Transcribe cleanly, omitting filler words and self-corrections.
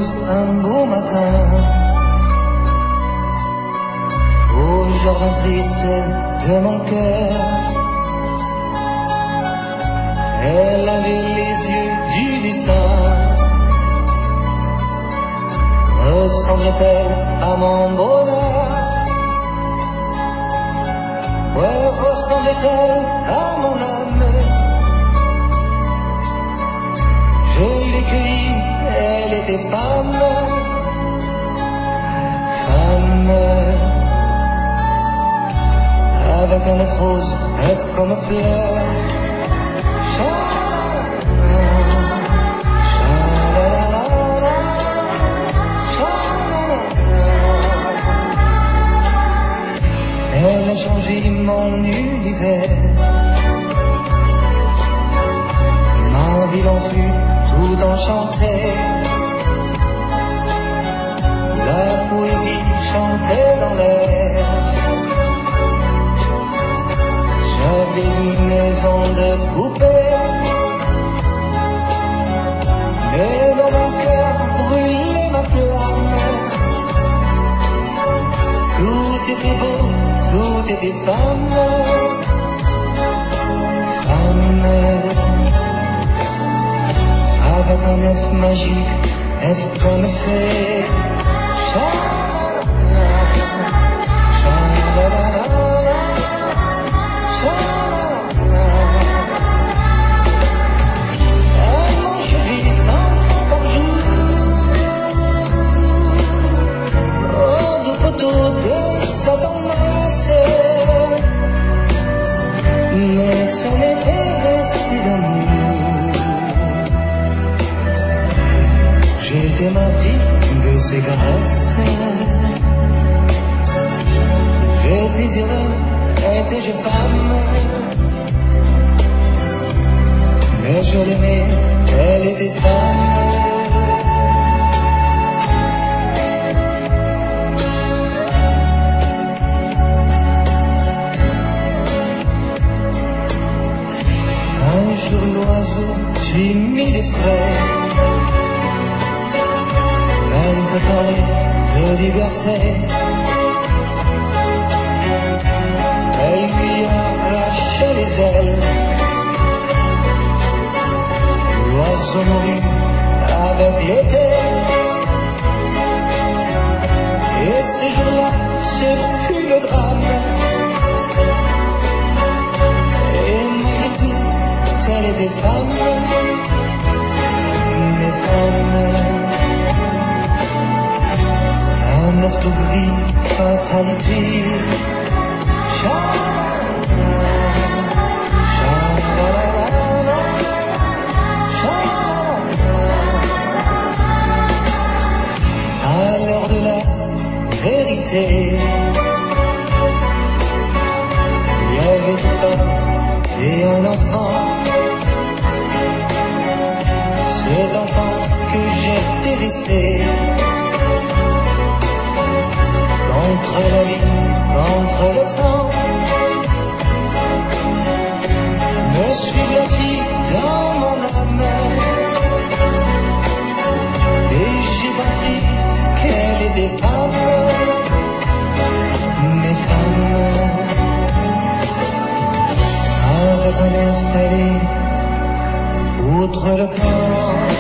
Toulouse un beau matin, au jardin triste de mon cœur. Elle avait les yeux du destin. Ressemblait-elle à mon bonheur? Ouais, ressemblait-elle à mon âme? Je l'ai cueillie, elle était femme. Femme, avec un œuf rose, œuf comme fleur. Elle a changé mon univers. Ma ville en fut tout enchantée. La poésie chantait dans l'air. J'avais une maison de poupée, mais dans mon cœur brûlait ma flamme. Tout était beau, tout était femme. Femme, avec un œuf magique, œuf comme fée. Elle m'enchevit 100 fois par jour. Oh, de poteaux de Satan massé. Mais ce n'était resté d'amour. J'étais mardi de ses caresses. J'étais heureux, étais-je femme? Mais je l'aimais, elle était femme. Un jour l'oiseau timide et frais vint te parler de liberté. Elle lui arrachait les ailes. L'oiseau mourut avec l'été. Et ce jour-là, ce fut le drame. Et malgré tout, elle était femme. Mais femme, un œuf tout gris, fatalité. À l'heure de la vérité, il y avait une femme et un enfant. Cet enfant que j'ai détesté, contre la vie, contre le temps, me suis blotti dans mon âme. Et j'ai compris qu'elle était femme. Mais femme, avec un air fallait foutre le camp.